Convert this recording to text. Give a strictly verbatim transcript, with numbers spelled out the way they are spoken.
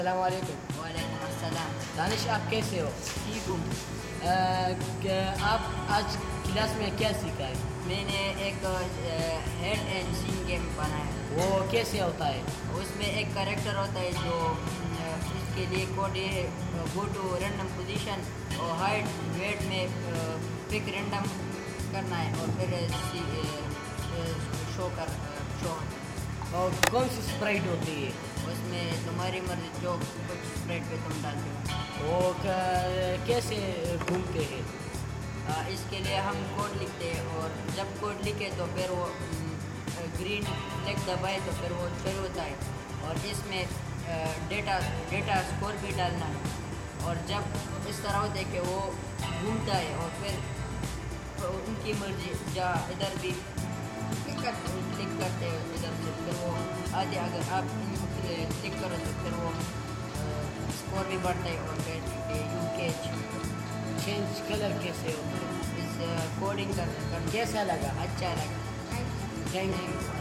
السلام علیکم۔ وعلیکم السلام۔ دانش، آپ کیسے ہو؟ ٹھیک ہوں۔ آپ آج کلاس میں کیا سیکھا ہے؟ میں نے ایک ہیڈ اینڈ سین گیم بنایا۔ وہ کیسے ہوتا ہے؟ اس میں ایک کریکٹر ہوتا ہے جو اس کے لیے کوڈ یہ ہے گو ٹو رینڈم پوزیشن اور ہائٹ ویٹ میں پک رینڈم کرنا ہے اور پھر شو کر شو اور کون سی اسپرائٹ ہوتی ہے؟ اس میں تمہاری مرضی جو کچھ اسپریڈ پہ تم ڈالتے ہو۔ وہ کیسے گھومتے ہیں؟ اس کے لیے ہم کوڈ لکھتے ہیں اور جب کوڈ لکھے تو پھر وہ گرین فلیگ دبائے تو پھر وہ شروع ہوتا ہے اور اس میں ڈیٹا ڈیٹا اسکور بھی ڈالنا ہے اور جب اس طرح ہوتا ہے کہ وہ گھومتا ہے اور پھر ان کی مرضی جا ادھر بھی کلک کرتے ہیں ادھر سے پھر وہ آدھے اگر آپ ان کو کلک کرو تو پھر وہ اسکور بھی بڑھتا ہے اور پھر یو کیچ چینج کلر کیسے ہوتا ہے؟ اس کوڈنگ کرنا کیسا لگا؟ اچھا لگا۔ Thank you.